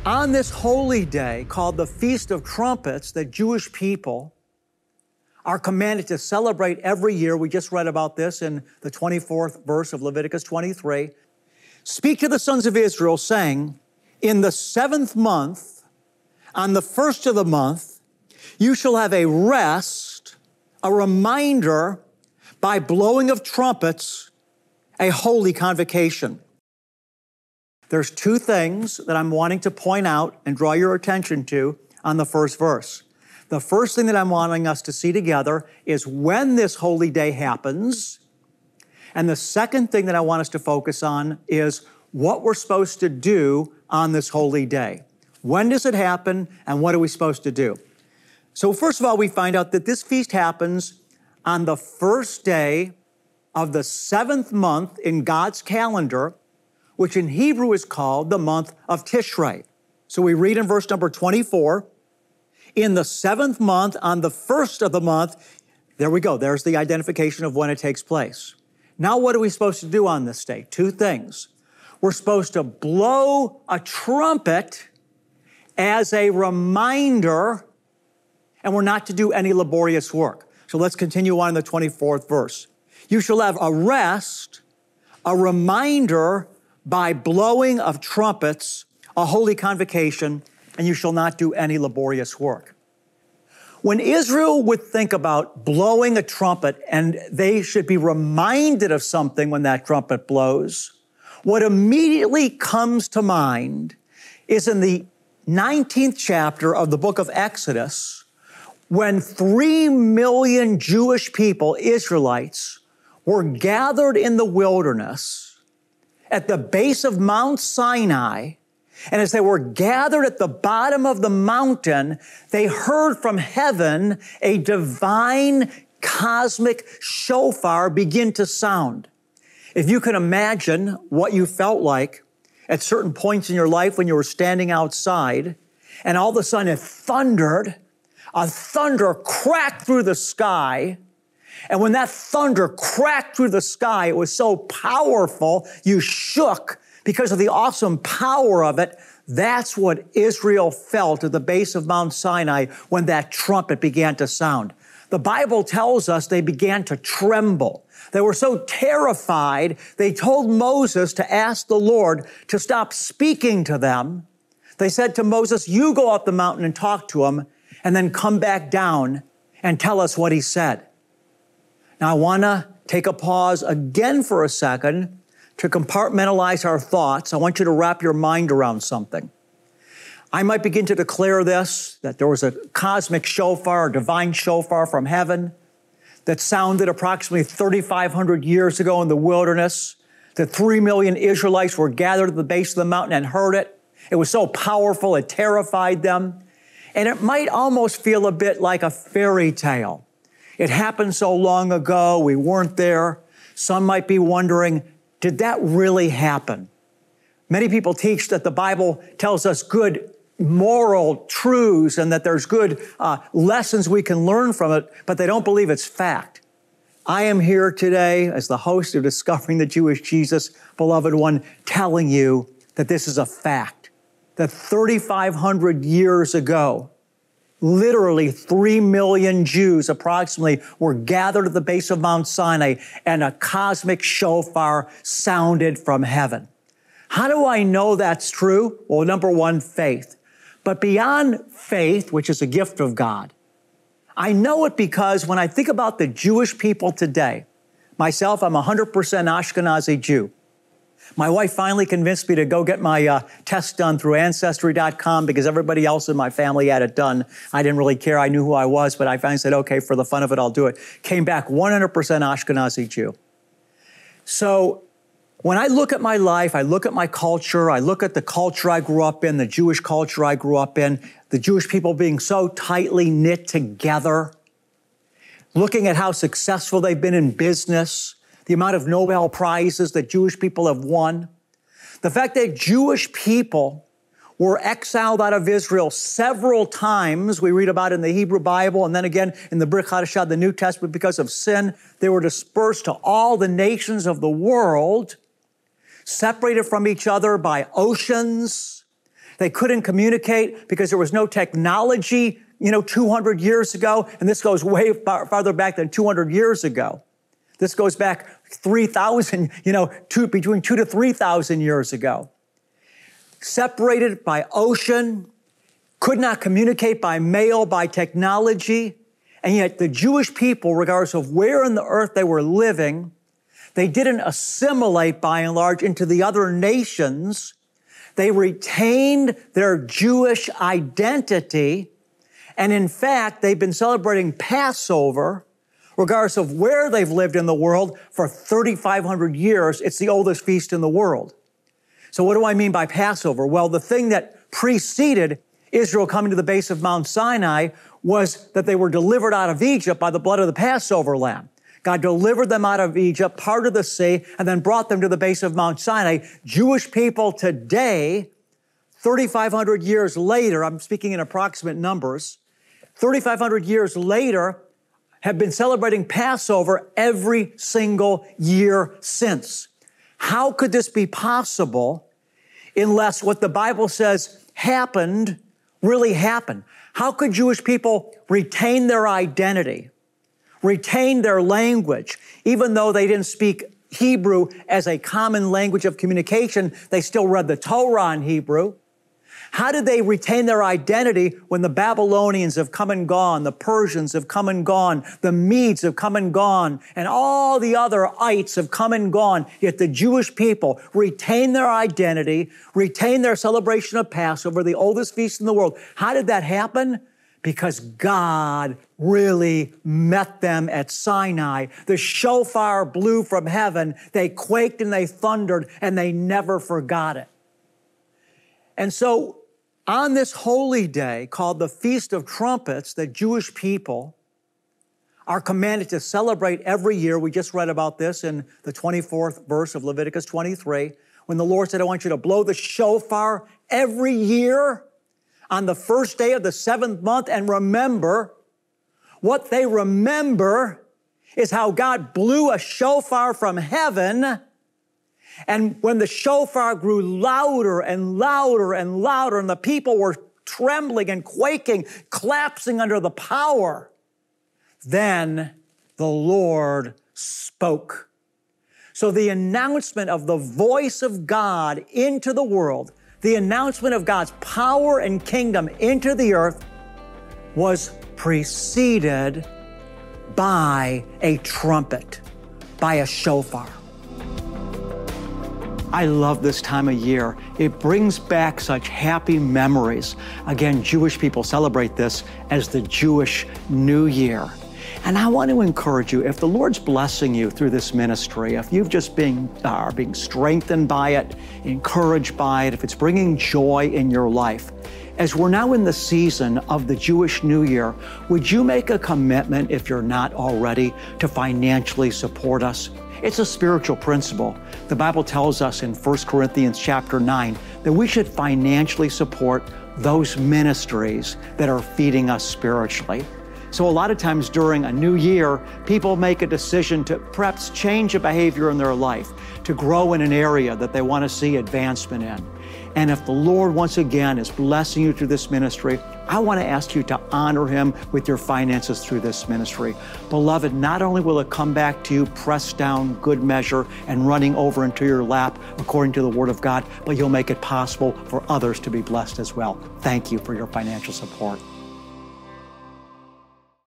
On this holy day called the Feast of Trumpets, the Jewish people are commanded to celebrate every year. We just read about this in the 24th verse of Leviticus 23. Speak to the sons of Israel, saying, in the 7th month, on the 1st of the month, you shall have a rest, a reminder by blowing of trumpets, a holy convocation. There's two things that I'm wanting to point out and draw your attention to on the first verse. The first thing that I'm wanting us to see together is when this holy day happens. And the second thing that I want us to focus on is what we're supposed to do on this holy day. When does it happen and what are we supposed to do? So first of all, we find out that this feast happens on the first day of the 7th month in God's calendar, which in Hebrew is called the month of Tishrei. So we read in verse number 24, in the 7th month, on the 1st of the month, there we go, there's the identification of when it takes place. Now what are we supposed to do on this day? Two things. We're supposed to blow a trumpet as a reminder, and we're not to do any laborious work. So let's continue on in the 24th verse. You shall have a rest, a reminder by blowing of trumpets, a holy convocation, and you shall not do any laborious work. When Israel would think about blowing a trumpet and they should be reminded of something when that trumpet blows, what immediately comes to mind is in the 19th chapter of the book of Exodus, when 3 million Jewish people, Israelites, were gathered in the wilderness at the base of Mount Sinai, and as they were gathered at the bottom of the mountain, they heard from heaven a divine cosmic shofar begin to sound. If you can imagine what you felt like at certain points in your life when you were standing outside, and all of a sudden it thundered, a thunder cracked through the sky. And when that thunder cracked through the sky, it was so powerful, you shook because of the awesome power of it. That's what Israel felt at the base of Mount Sinai when that trumpet began to sound. The Bible tells us they began to tremble. They were so terrified, they told Moses to ask the Lord to stop speaking to them. They said to Moses, you go up the mountain and talk to him, and then come back down and tell us what he said. Now, I want to take a pause again for a second to compartmentalize our thoughts. I want you to wrap your mind around something. I might begin to declare this, that there was a cosmic shofar, a divine shofar from heaven that sounded approximately 3,500 years ago in the wilderness. The 3 million Israelites were gathered at the base of the mountain and heard it. It was so powerful, it terrified them. And it might almost feel a bit like a fairy tale. It happened so long ago, we weren't there. Some might be wondering, did that really happen? Many people teach that the Bible tells us good moral truths and that there's good lessons we can learn from it, but they don't believe it's fact. I am here today as the host of Discovering the Jewish Jesus, beloved one, telling you that this is a fact, that 3,500 years ago, literally 3 million Jews approximately were gathered at the base of Mount Sinai and a cosmic shofar sounded from heaven. How do I know that's true? Well, number one, faith. But beyond faith, which is a gift of God, I know it because when I think about the Jewish people today, myself, I'm 100% Ashkenazi Jew. My wife finally convinced me to go get my test done through Ancestry.com because everybody else in my family had it done. I didn't really care. I knew who I was, but I finally said, okay, for the fun of it, I'll do it. Came back 100% Ashkenazi Jew. So when I look at my life, I look at my culture, I look at the culture I grew up in, the Jewish culture I grew up in, the Jewish people being so tightly knit together, looking at how successful they've been in business, the amount of Nobel Prizes that Jewish people have won, the fact that Jewish people were exiled out of Israel several times. We read about it in the Hebrew Bible and then again in the Brit Hadashah, the New Testament, because of sin. They were dispersed to all the nations of the world, separated from each other by oceans, They couldn't communicate because there was no technology, 200 years ago. And this goes way farther back than 200 years ago. This goes back 3,000, between 2,000 to 3,000 years ago. Separated by ocean, could not communicate by mail, by technology. And yet the Jewish people, regardless of where in the earth they were living, they didn't assimilate by and large into the other nations. They retained their Jewish identity. And in fact, they've been celebrating Passover, regardless of where they've lived in the world, for 3,500 years. It's the oldest feast in the world. So what do I mean by Passover? Well, the thing that preceded Israel coming to the base of Mount Sinai was that they were delivered out of Egypt by the blood of the Passover lamb. God delivered them out of Egypt, parted the sea, and then brought them to the base of Mount Sinai. Jewish people today, 3,500 years later, I'm speaking in approximate numbers, 3,500 years later, have been celebrating Passover every single year since. How could this be possible unless what the Bible says happened really happened? How could Jewish people retain their identity, retain their language, even though they didn't speak Hebrew as a common language of communication? They still read the Torah in Hebrew. How did they retain their identity when the Babylonians have come and gone, the Persians have come and gone, the Medes have come and gone, and all the other ites have come and gone, yet the Jewish people retain their identity, retain their celebration of Passover, the oldest feast in the world? How did that happen? Because God really met them at Sinai. The shofar blew from heaven. They quaked and they thundered, and they never forgot it. And so on this holy day called the Feast of Trumpets, the Jewish people are commanded to celebrate every year. We just read about this in the 24th verse of Leviticus 23, when the Lord said, I want you to blow the shofar every year on the first day of the seventh month. And remember, what they remember is how God blew a shofar from heaven. And when the shofar grew louder and louder and louder, and the people were trembling and quaking, collapsing under the power, then the Lord spoke. So the announcement of the voice of God into the world, the announcement of God's power and kingdom into the earth, was preceded by a trumpet, by a shofar. I love this time of year. It brings back such happy memories. Again, Jewish people celebrate this as the Jewish New Year. And I want to encourage you, if the Lord's blessing you through this ministry, if you've just being strengthened by it, encouraged by it, if it's bringing joy in your life, as we're now in the season of the Jewish New Year, would you make a commitment, if you're not already, to financially support us? It's a spiritual principle. The Bible tells us in 1 Corinthians chapter 9 that we should financially support those ministries that are feeding us spiritually. So a lot of times during a new year, people make a decision to perhaps change a behavior in their life, to grow in an area that they want to see advancement in. And if the Lord once again is blessing you through this ministry, I want to ask you to honor Him with your finances through this ministry. Beloved, not only will it come back to you pressed down, good measure, and running over into your lap according to the Word of God, but you'll make it possible for others to be blessed as well. Thank you for your financial support.